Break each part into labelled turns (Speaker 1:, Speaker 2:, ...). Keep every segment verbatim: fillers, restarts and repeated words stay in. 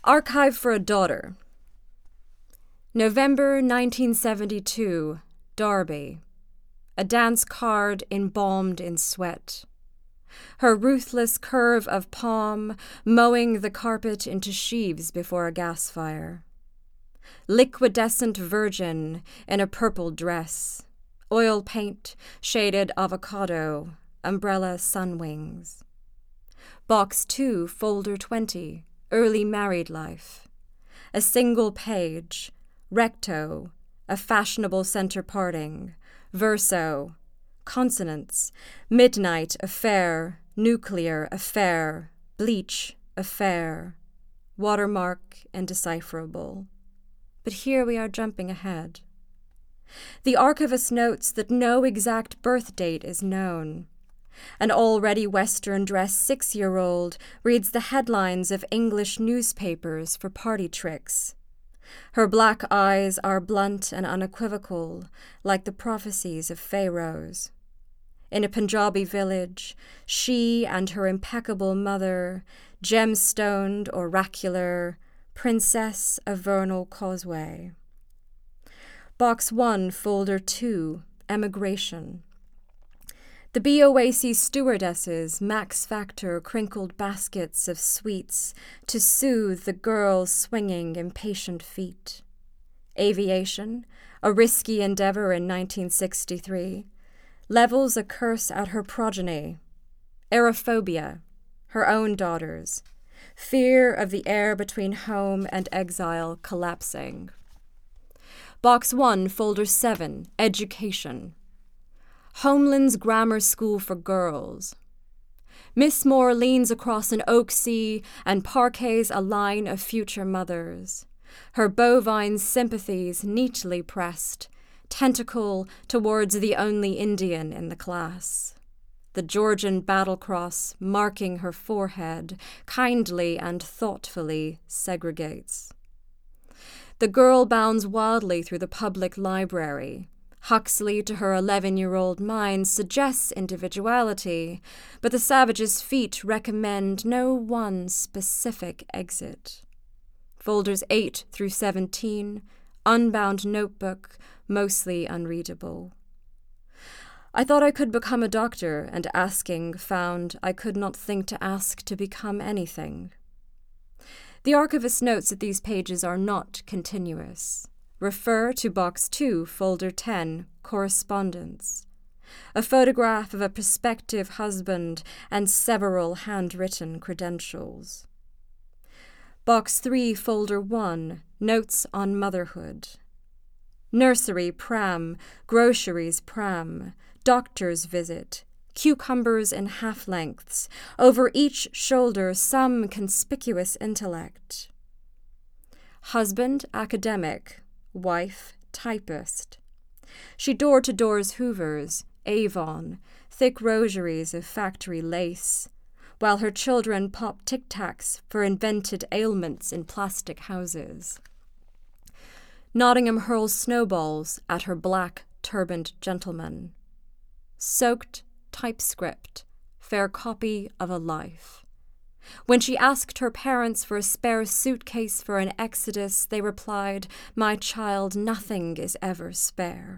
Speaker 1: Archive for a Daughter. November nineteen seventy-two, Derby. A dance card embalmed in sweat. Her ruthless curve of palm mowing the carpet into sheaves before a gas fire. Liquidescent virgin in a purple dress. Oil paint, shaded avocado, umbrella sun wings. Box two, folder twenty, early married life. A single page, recto, a fashionable center parting, verso, consonants, midnight affair, nuclear affair, bleach affair, watermark indecipherable. But here we are jumping ahead. The archivist notes that no exact birth date is known. An already Western-dressed six-year-old reads the headlines of English newspapers for party tricks. Her black eyes are blunt and unequivocal, like the prophecies of pharaohs. In a Punjabi village, she and her impeccable mother, gem-stoned oracular, princess of Vernal Causeway. Box one, folder two, emigration. The B O A C stewardesses Max Factor crinkled baskets of sweets to soothe the girl's swinging, impatient feet. Aviation, a risky endeavor in nineteen sixty-three, levels a curse at her progeny. Aerophobia, her own daughters, fear of the air between home and exile collapsing. Box one, folder seven, education. Homeland's Grammar School for Girls. Miss Moore leans across an oak sea and parquets a line of future mothers, her bovine sympathies neatly pressed, tentacle towards the only Indian in the class. The Georgian battle cross marking her forehead kindly and thoughtfully segregates. The girl bounds wildly through the public library. Huxley, to her eleven-year-old mind, suggests individuality, but the savage's feet recommend no one specific exit. Folders eight through seventeen, unbound notebook, mostly unreadable. I thought I could become a doctor, and asking, found I could not think to ask to become anything. The archivist notes that these pages are not continuous. Refer to Box two, Folder ten, Correspondence. A photograph of a prospective husband and several handwritten credentials. Box three, Folder one, Notes on Motherhood. Nursery pram, groceries pram, doctor's visit, cucumbers in half-lengths, over each shoulder some conspicuous intellect. Husband academic, wife typist. She door-to-doors Hoovers, Avon, thick rosaries of factory lace, while her children pop tic-tacs for invented ailments in plastic houses. Nottingham hurls snowballs at her black, turbaned gentleman. Soaked typescript, fair copy of a life. When she asked her parents for a spare suitcase for an exodus, they replied, "My child, nothing is ever spare."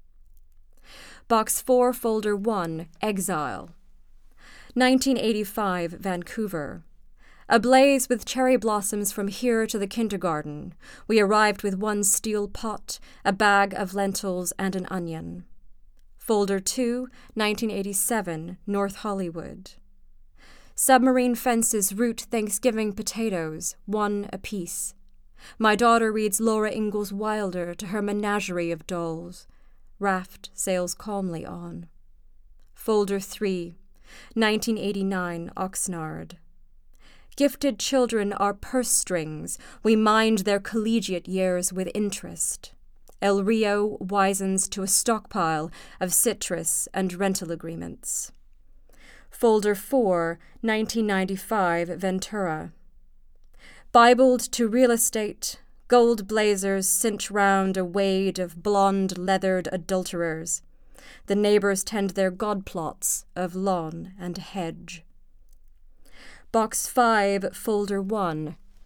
Speaker 1: Box four, Folder one, Exile. nineteen eighty-five, Vancouver. Ablaze with cherry blossoms from here to the kindergarten, we arrived with one steel pot, a bag of lentils, and an onion. Folder two, nineteen eighty-seven, North Hollywood. Submarine fences root Thanksgiving potatoes, one apiece. My daughter reads Laura Ingalls Wilder to her menagerie of dolls. Raft sails calmly on. Folder three, nineteen eighty-nine, Oxnard. Gifted children are purse strings. We mind their collegiate years with interest. El Rio wisens to a stockpile of citrus and rental agreements. Folder four, nineteen ninety-five, Ventura. Bibled to real estate, gold blazers cinch round a wade of blonde-leathered adulterers. The neighbors tend their god-plots of lawn and hedge. Box five, Folder one,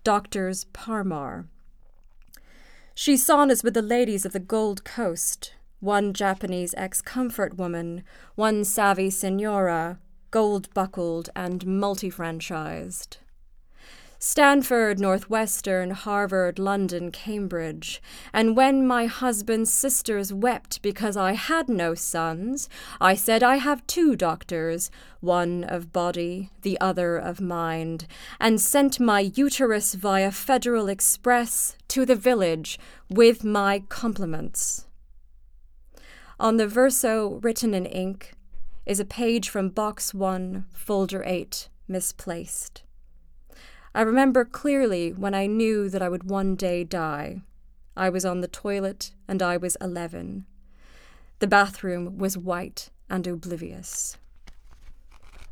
Speaker 1: Doctors Parmar. She saunas with the ladies of the Gold Coast, one Japanese ex-comfort woman, one savvy senora, gold-buckled and multi-franchised. Stanford, Northwestern, Harvard, London, Cambridge, and when my husband's sisters wept because I had no sons, I said I have two doctors, one of body, the other of mind, and sent my uterus via Federal Express to the village with my compliments. On the verso, written in ink, is a page from Box one, Folder eight, misplaced. I remember clearly when I knew that I would one day die. I was on the toilet, and I was eleven. The bathroom was white and oblivious.